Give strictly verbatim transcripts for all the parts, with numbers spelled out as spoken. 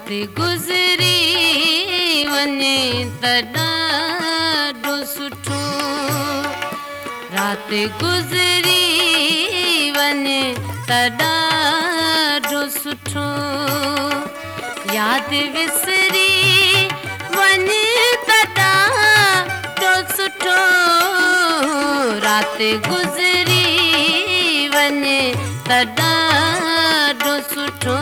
रात गुज़री वञे त ॾाढो सुठो रात गुज़री वञे त ॾाढो सुठो यादि विसरी वञे त ॾाढो सुठो रात गुज़री वञे त ॾाढो सुठो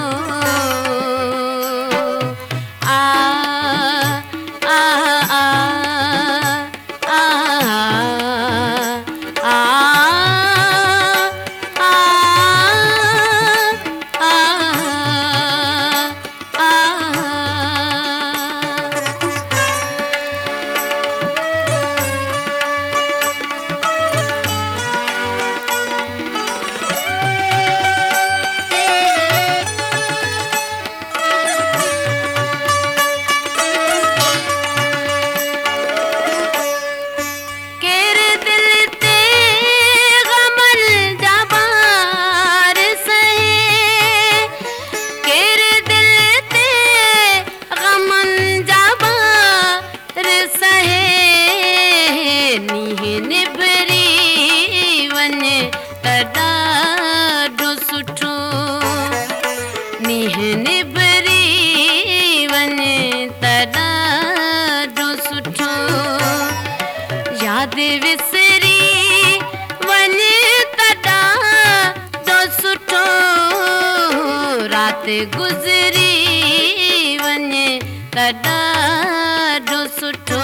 यादि विसरी वञे त ॾाढो सुठो रात गुज़री वञे त ॾाढो सुठो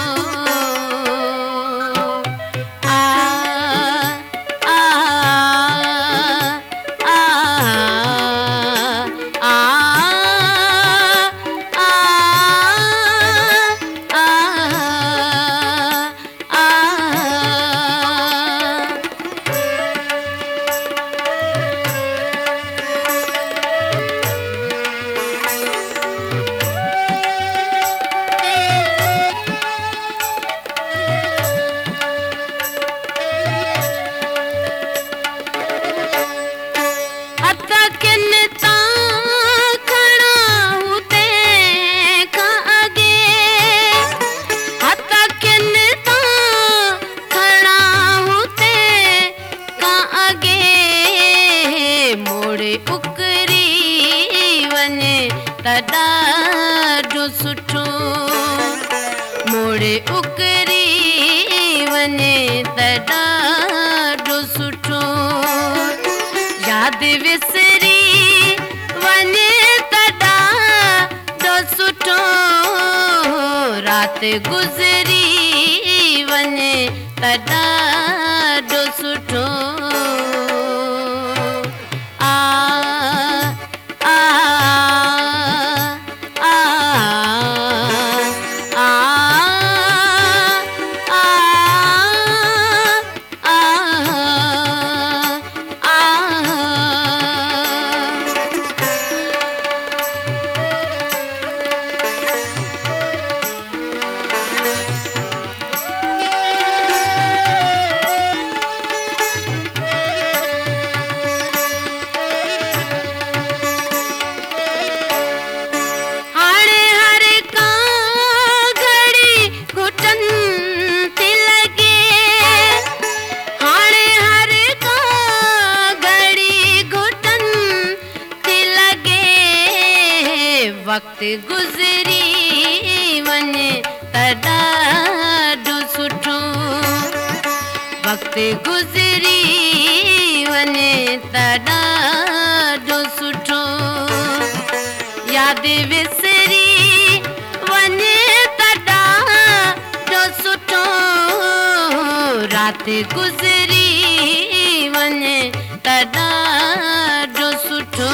ॾाढो सुठो मोड़े उकरी वञे त ॾाढो सुठो यादि विसरी वञे त ॾाढो सुठो रात गुज़री वञे त ॾाढो सुठो वक्त गुज़री वञे त ॾाढो सुठो वक्त गुज़री वञे त ॾाढो सुठो यादि विसरी वञे त ॾाढो सुठो रात गुज़री वञे त ॾाढो सुठो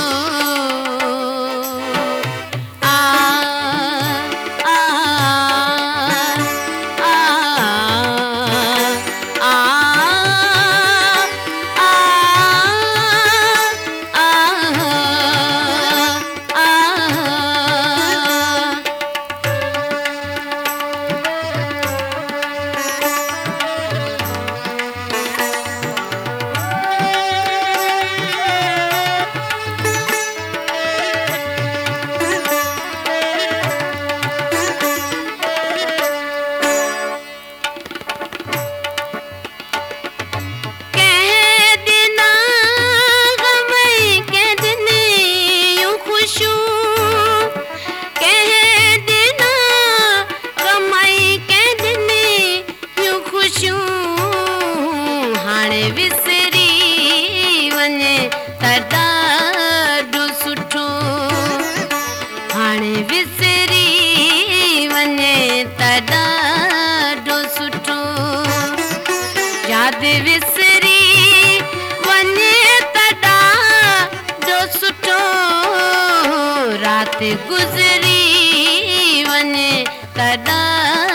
वञे त ॾाढो सुठो हाणे विसरी वञे त ॾाढो सुठो यादि विसरी वञे त ॾाढो सुठो राति गुज़री वञे त ॾाढो